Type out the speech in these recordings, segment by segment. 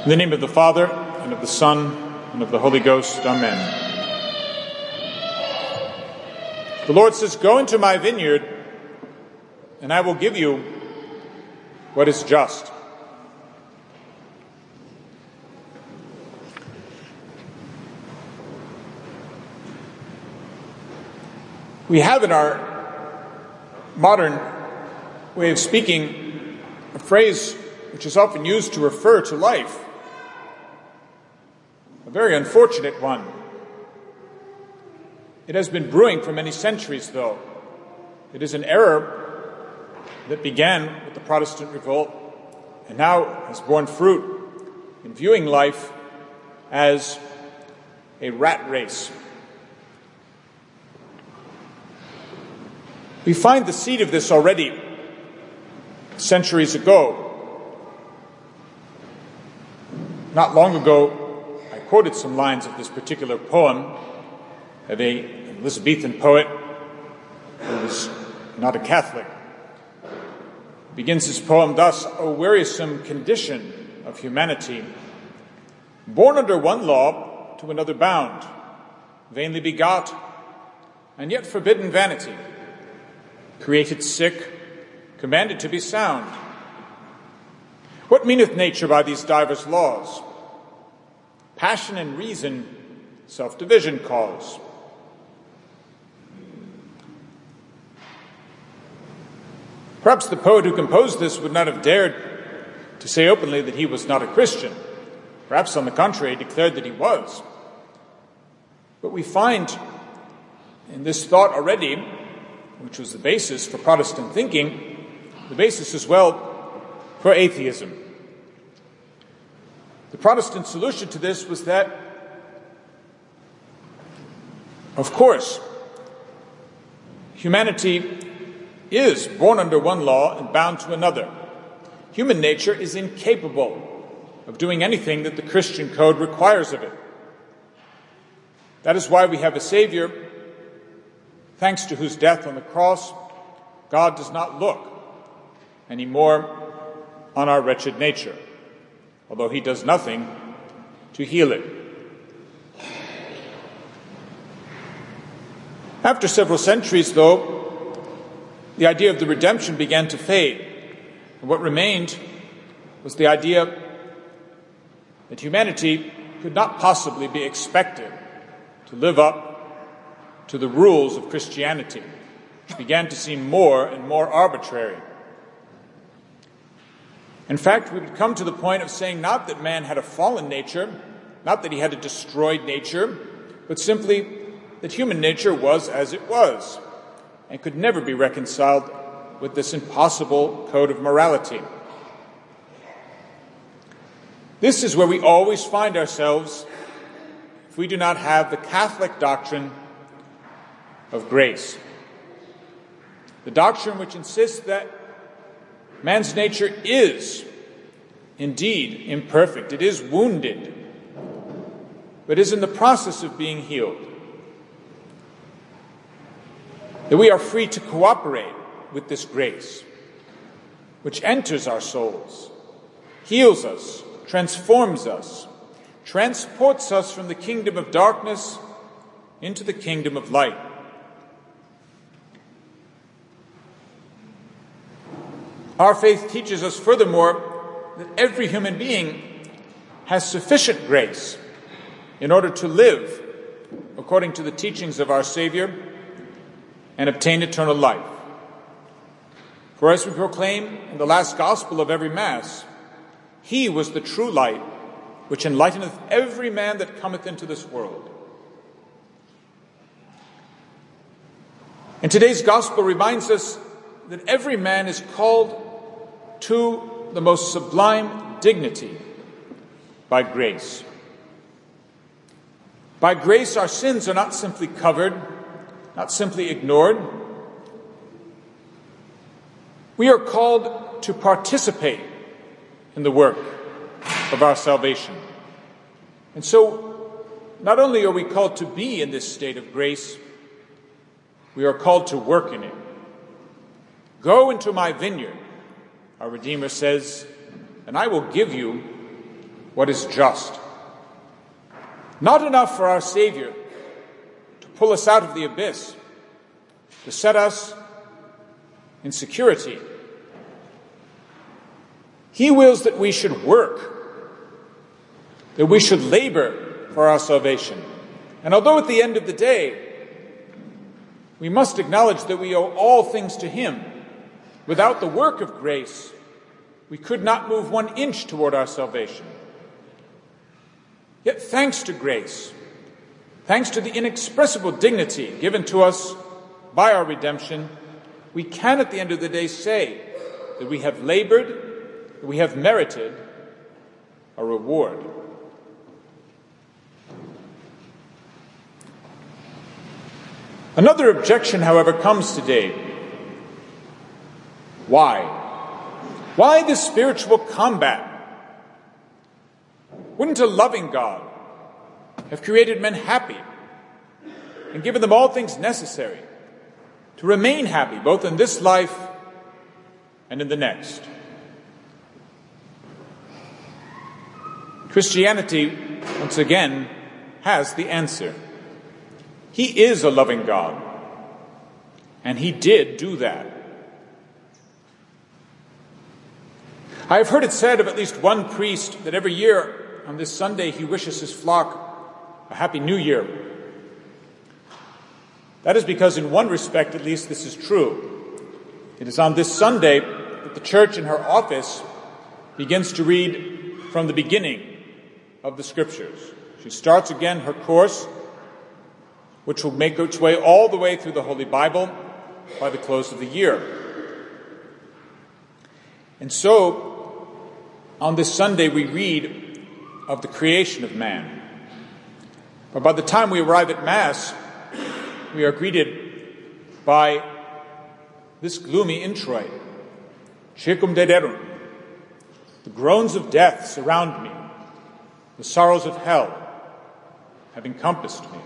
In the name of the Father, and of the Son, and of the Holy Ghost. Amen. The Lord says, "Go into my vineyard, and I will give you what is just." We have in our modern way of speaking a phrase which is often used to refer to life. A very unfortunate one. It has been brewing for many centuries, though. It is an error that began with the Protestant revolt and now has borne fruit in viewing life as a rat race. We find the seed of this already centuries ago. Not long ago, I quoted some lines of this particular poem of an Elizabethan poet who was not a Catholic. He begins his poem thus: "O wearisome condition of humanity, born under one law to another bound, vainly begot, and yet forbidden vanity, created sick, commanded to be sound. What meaneth nature by these divers laws? Passion and reason self-division cause. Perhaps the poet who composed this would not have dared to say openly that he was not a Christian. Perhaps, on the contrary, declared that he was. But we find in this thought already, which was the basis for Protestant thinking, the basis as well for atheism. The Protestant solution to this was that, of course, humanity is born under one law and bound to another. Human nature is incapable of doing anything that the Christian code requires of it. That is why we have a Savior, thanks to whose death on the cross, God does not look anymore on our wretched nature, although he does nothing to heal it. After several centuries, though, the idea of the redemption began to fade. And what remained was the idea that humanity could not possibly be expected to live up to the rules of Christianity, which began to seem more and more arbitrary. In fact, we would come to the point of saying not that man had a fallen nature, not that he had a destroyed nature, but simply that human nature was as it was and could never be reconciled with this impossible code of morality. This is where we always find ourselves if we do not have the Catholic doctrine of grace. The doctrine which insists that man's nature is indeed imperfect. It is wounded, but is in the process of being healed. That we are free to cooperate with this grace, which enters our souls, heals us, transforms us, transports us from the kingdom of darkness into the kingdom of light. Our faith teaches us furthermore that every human being has sufficient grace in order to live according to the teachings of our Savior and obtain eternal life. For as we proclaim in the last gospel of every Mass, he was the true light which enlighteneth every man that cometh into this world. And today's gospel reminds us that every man is called to the most sublime dignity by grace. By grace, our sins are not simply covered, not simply ignored. We are called to participate in the work of our salvation. And so, not only are we called to be in this state of grace, we are called to work in it. Go into my vineyard, our Redeemer says, and I will give you what is just. Not enough for our Savior to pull us out of the abyss, to set us in security. He wills that we should work, that we should labor for our salvation. And although at the end of the day, we must acknowledge that we owe all things to Him, without the work of grace, we could not move 1 inch toward our salvation. Yet thanks to grace, thanks to the inexpressible dignity given to us by our redemption, we can at the end of the day say that we have labored, that we have merited a reward. Another objection, however, comes today. Why? Why this spiritual combat? Wouldn't a loving God have created men happy and given them all things necessary to remain happy, both in this life and in the next? Christianity, once again, has the answer. He is a loving God, and He did do that. I have heard it said of at least one priest that every year on this Sunday he wishes his flock a Happy New Year. That is because in one respect, at least, this is true. It is on this Sunday that the church in her office begins to read from the beginning of the Scriptures. She starts again her course, which will make its way all the way through the Holy Bible by the close of the year. And so, on this Sunday, we read of the creation of man. But by the time we arrive at Mass, we are greeted by this gloomy introit. Circum dederum. The groans of death surround me. The sorrows of hell have encompassed me.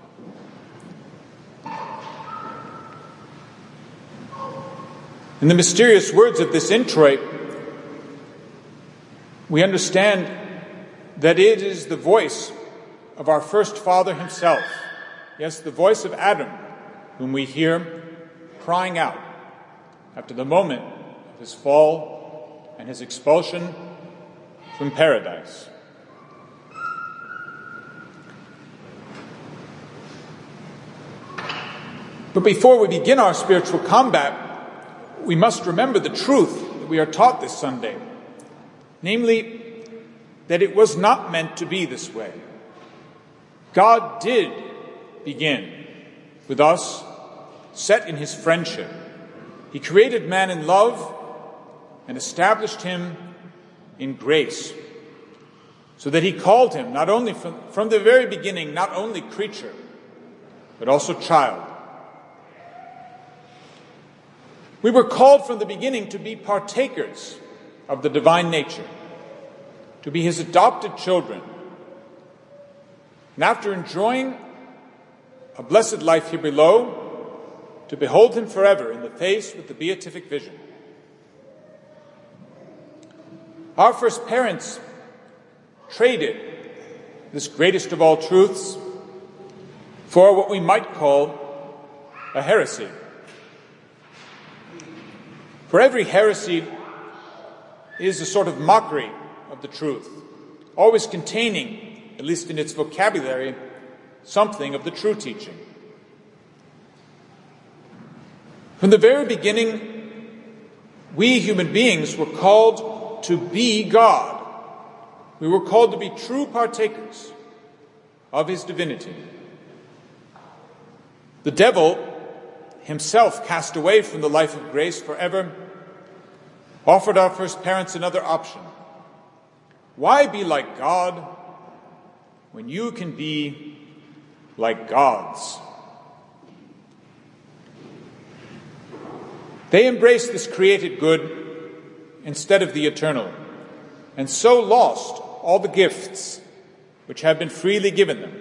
In the mysterious words of this introit, we understand that it is the voice of our first father himself, yes, the voice of Adam, whom we hear crying out after the moment of his fall and his expulsion from paradise. But before we begin our spiritual combat, we must remember the truth that we are taught this Sunday, namely, that it was not meant to be this way. God did begin with us, set in His friendship. He created man in love and established him in grace, so that He called him not only from the very beginning, not only creature, but also child. We were called from the beginning to be partakers of the divine nature, to be His adopted children. And after enjoying a blessed life here below, to behold Him forever in the face with the beatific vision. Our first parents traded this greatest of all truths for what we might call a heresy. For every heresy is a sort of mockery of the truth, always containing, at least in its vocabulary, something of the true teaching. From the very beginning, we human beings were called to be God. We were called to be true partakers of His divinity. The devil, himself cast away from the life of grace forever, offered our first parents another option. Why be like God when you can be like gods? They embraced this created good instead of the eternal, and so lost all the gifts which have been freely given them.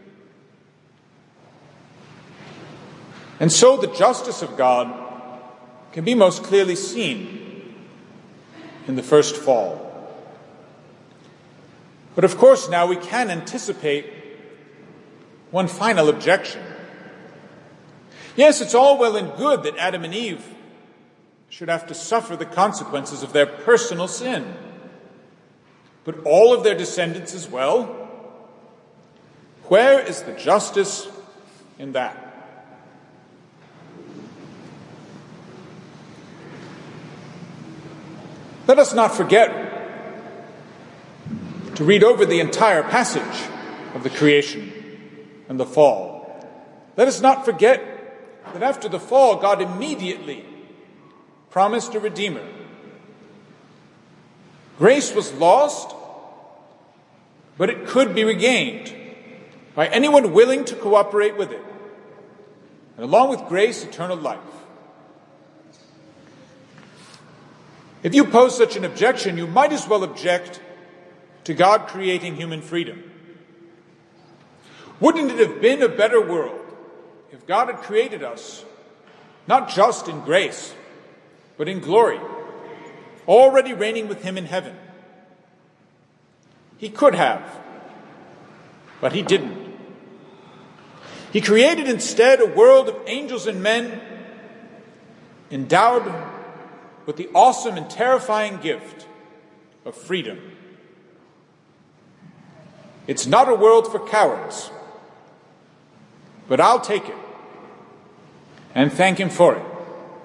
And so the justice of God can be most clearly seen in the first fall. But of course, now we can anticipate one final objection. Yes, it's all well and good that Adam and Eve should have to suffer the consequences of their personal sin. But all of their descendants as well? Where is the justice in that? Let us not forget to read over the entire passage of the creation and the fall. Let us not forget that after the fall, God immediately promised a Redeemer. Grace was lost, but it could be regained by anyone willing to cooperate with it. And along with grace, eternal life. If you pose such an objection, you might as well object to God creating human freedom. Wouldn't it have been a better world if God had created us not just in grace, but in glory, already reigning with him in heaven? He could have, but he didn't. He created instead a world of angels and men endowed with the awesome and terrifying gift of freedom. It's not a world for cowards, but I'll take it and thank him for it.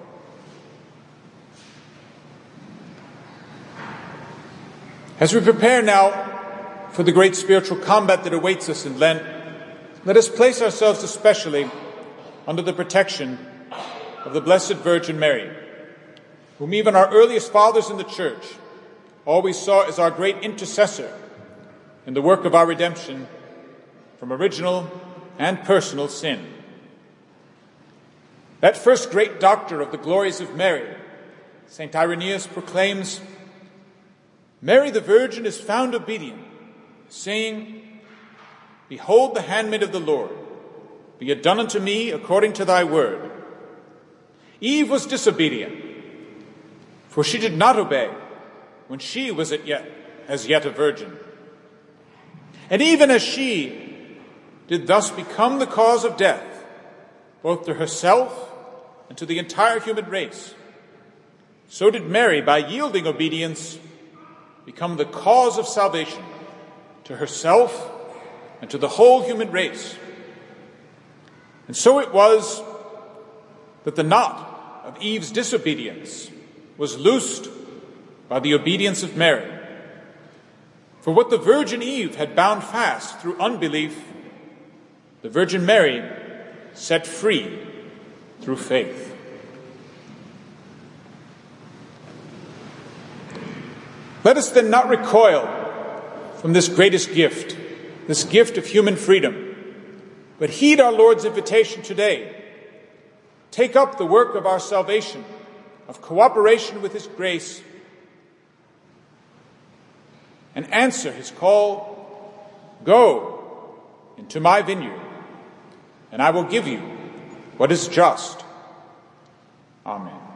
As we prepare now for the great spiritual combat that awaits us in Lent, let us place ourselves especially under the protection of the Blessed Virgin Mary, whom even our earliest fathers in the Church always saw as our great intercessor in the work of our redemption from original and personal sin. That first great doctor of the glories of Mary, St. Irenaeus, proclaims, "Mary the Virgin is found obedient, saying, 'Behold the handmaid of the Lord, be it done unto me according to thy word.' Eve was disobedient, for she did not obey when she was as yet a virgin. And even as she did thus become the cause of death, both to herself and to the entire human race, so did Mary, by yielding obedience, become the cause of salvation to herself and to the whole human race. And so it was that the knot of Eve's disobedience was loosed by the obedience of Mary. For what the Virgin Eve had bound fast through unbelief, the Virgin Mary set free through faith." Let us then not recoil from this greatest gift, this gift of human freedom, but heed our Lord's invitation today. Take up the work of our salvation, of cooperation with his grace, and answer his call, "Go into my vineyard, and I will give you what is just." Amen.